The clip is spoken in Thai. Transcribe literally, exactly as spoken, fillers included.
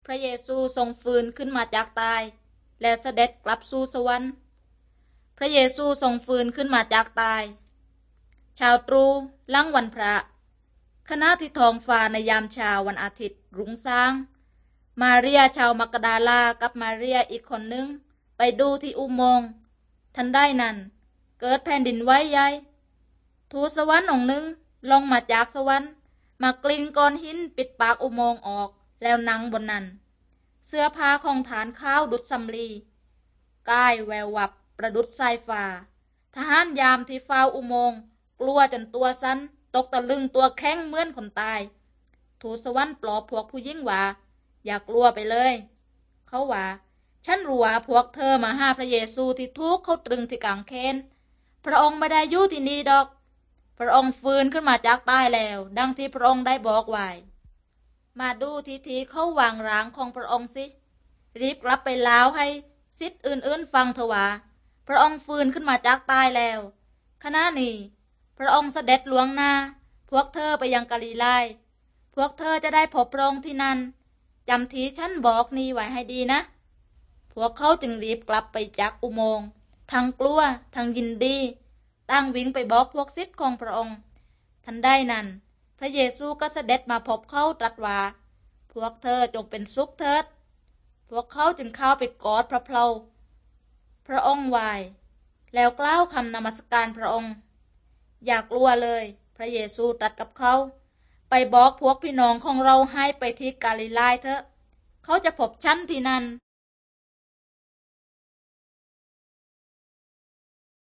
ระเยซูทรงฟื้นขึ้นมาจากตายและเสด็จกลับสู่สวรรค์พระเยซูทรงฟื้นขึ้นมาจากตายชาวตรู่หลังวันพระขณะที่ท้องฟ้าในยามเช้าวันอาทิตย์รุ่งสางมาเรียชาวมักดาลากับมาเรียอีกคนหนึ่งไปดูที่อุโมงค์ทันใดนั้นเกิดแผ่นดินไหวใหญ่ทูตสวรรค์องค์หนึ่งลงมาจากสวรรค์มากลิ้งก้อนหินปิดปากอุโมงค์ออกแล้วนั่งบนนั้นเสื้อผ้าของฐานข้าวดุจสำลีกายแวววับประดุจสายฟ้าทหารยามที่เฝ้าอุโมงค์กลัวจนตัวสั่นตกตะลึงตัวแข็งเหมือนคนตายทูตสวรรค์ปลอบพวกผู้หญิงว่าอย่ากลัวไปเลยเขาว่าฉันรู้ว่าพวกเธอมาหาพระเยซูที่ทุกข์เขาตรึงที่กางเขนพระองค์ไม่ได้อยู่ที่นี่ดอกพระองค์ฟื้นขึ้นมาจากตายแล้วดังที่พระองค์ได้บอกไว้มาดูทีทีเขาวางร่างของพระองค์สิรีบกลับไปลาวให้ศิษย์อื่นๆฟังเถอะว่าพระองค์ฟื้นขึ้นมาจากตายแล้วขณะนี้พระองค์เสด็จล่วงหน้าพวกเธอไปยังกาลิลีพวกเธอจะได้พบพระองค์ที่นั่นจำที่ฉันบอกนี้ไว้ให้ดีนะพวกเขาจึงรีบกลับไปจากอุโมงค์ทั้งกลัวทั้งยินดีตั้งวิ่งไปบอกพวกศิษย์ของพระองค์ทันใดนั้นพระเยซูก็เสด็จมาพบเขาตรัสว่าพวกเธอจงเป็นสุขเถิดพวกเขาจึงเข้าไปกอดพระเพลาพระองค์ไหว้แล้วกล่าวคำนมัสการพระองค์อย่ากลัวเลยพระเยซูตรัสกับเขาไปบอกพวกพี่น้องของเราให้ไปที่กาลิลีเถอะเขาจะพบฉันที่นั่น